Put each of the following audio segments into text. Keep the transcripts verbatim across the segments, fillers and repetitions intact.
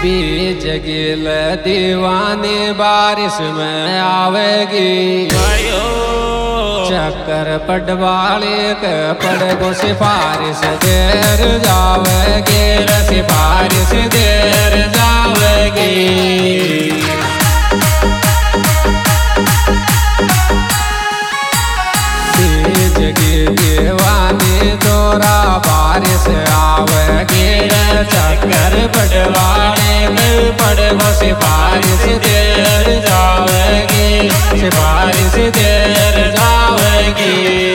बीज गिल दीवानी बारिश में आवेगी। चक्कर पटवाले के पड़ गो सिफारिश देर जावेगी, सिफारिश देर जावेगी। बीज गिल दीवानी तोरा बारिश आवेगी। चक्कर पटवाले के पड़ गो सिफारिश देर जावेगी, सिफारिश देर जावेगी।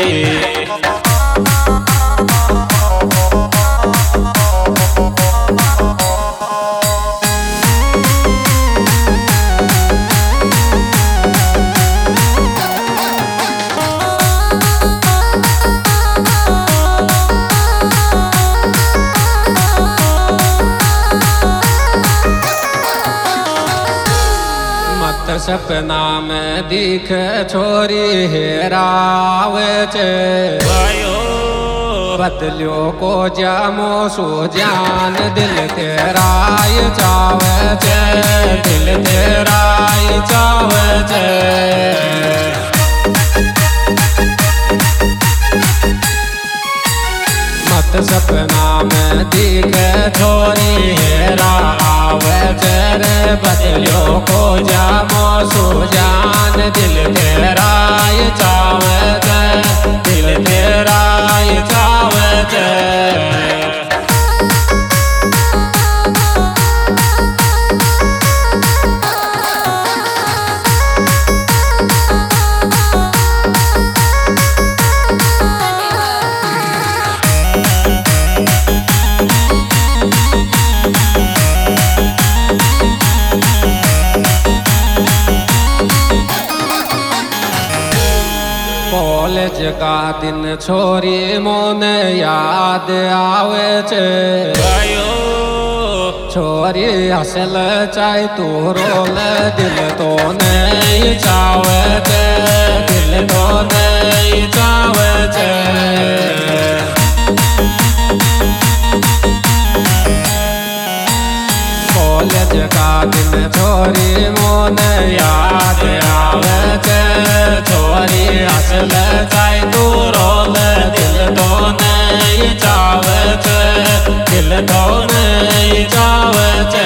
सपना में दिख छोरी हेरावे चे, बदलियो को जामो सो जान दिल तेरा ये चावे चे, दिल तेरा ये चावे चे। मत सपना में दिख छोरी हेरावे चे, बदलियो को जामो सो जान दिल तेरा ये चावे चे, दिल तेरा ये चावे चे। कॉलेज का दिन छोरी मोने याद आवे चे, छोरी हसल चाहे तू रोल दिल तो नहीं चावे चे, दिल तो नहीं चावे चे। कॉलेज का दिन छोरी मोने याद आवे चे, छोरी हसल चाहे तू रोल दिल तो नहीं चावे चे, दिल तो नहीं चावे चे।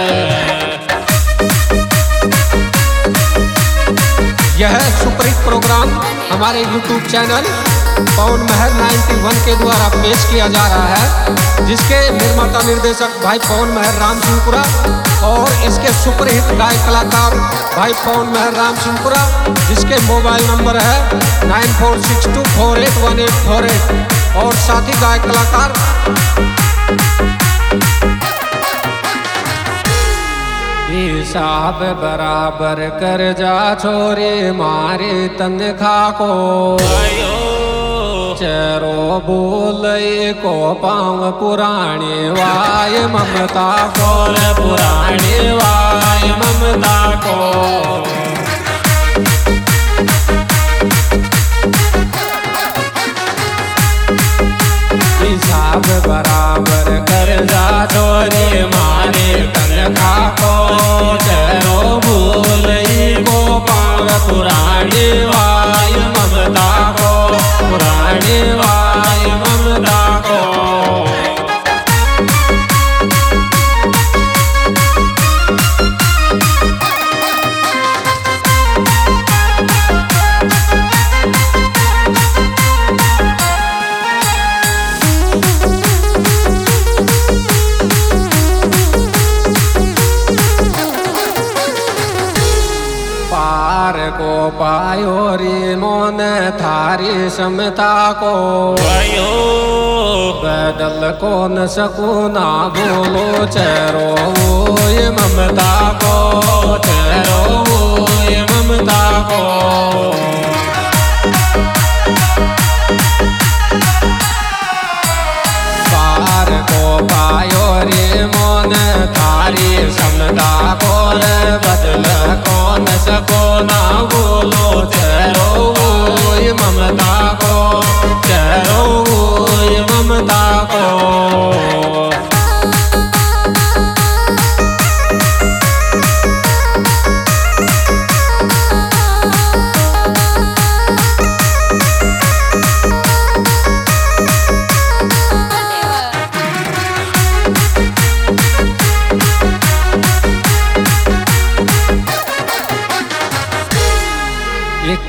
यह सुपरहिट प्रोग्राम हमारे यूट्यूब चैनल पवन महर इक्यानवे के द्वारा पेश किया जा रहा है, जिसके निर्माता निर्देशक भाई पवन महर राम सिंहपुरा और इसके सुपरहिट गायक कलाकार भाई पवन महर राम सिंहपुरा, जिसके मोबाइल नंबर है nine four six two four eight one eight four eight और साथी गायक कलाकार हिसाब बराबर कर जा छोरी मारी तनखा को, चेरो बोल को पाँव पुरानी वाय ममता को, पुरानी वाय ममता को। हिसाब बराबर कर जा छोरी मारे तनखा को, चेरो बोल को पाँव पुरानी वाय ममता को, पुरानी वाय ममता को। पार को पायो रे मोन थारी समता को, बदल को न सकूं ना बोलो चेरो ये ममता को, चेरो ये ममता को। पार को पायो रे मोन थारी समता को, बदल को न सको ना बोलो चेरो ये ममता को, चेरो ये ममता को।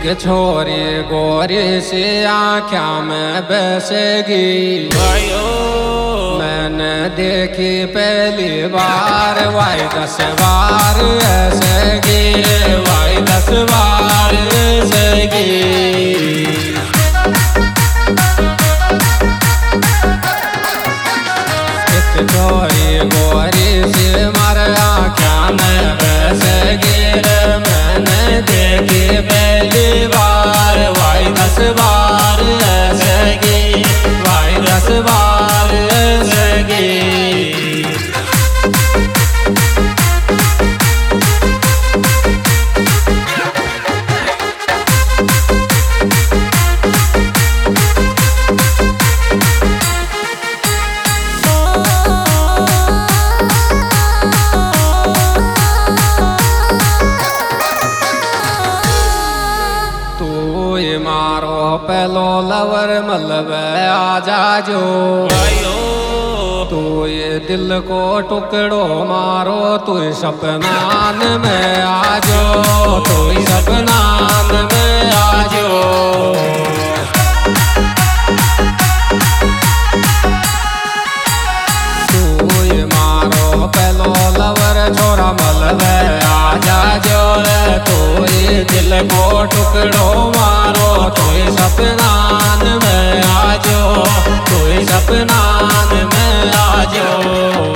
एक छोरी गोरी से आँख्या में बैसेगी भाइयों मैंने देखी पहली बार वाई दस बार ऐसेगी वाई दस बार ऐसेगी। एक छोरी गोरी से मारे आँख्या में बैसेगी मैंने देखी पहली बार वाई दस बार ऐसेगी वाई दस बार ऐसेगी। मारो पहलो लवर मलब आजा जो तू ये दिल को टुकड़ो मारो तू सपनान में आजो तू सपनान में आजो। तू ये मारो पहलो लवर छोरा मलब आजा जो तू ये दिल को टुकड़ो मारो तू सपनान में आजो तू सपनान में आजो।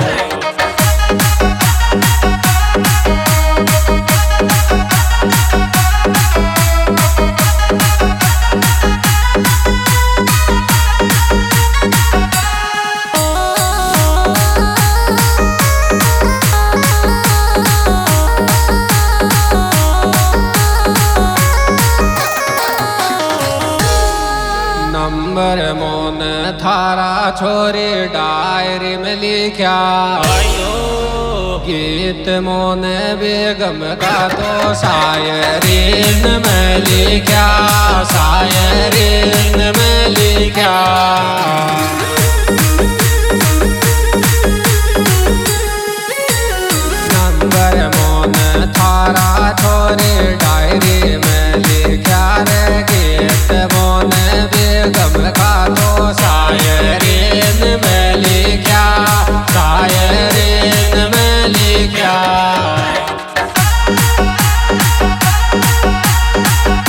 नंबर मोन थारा छोरी डायरी में लिखा गीत मोन बेगम का तो शायरीन में लिखा शायरीन में लिखा। नंबर मोन थारा छोरी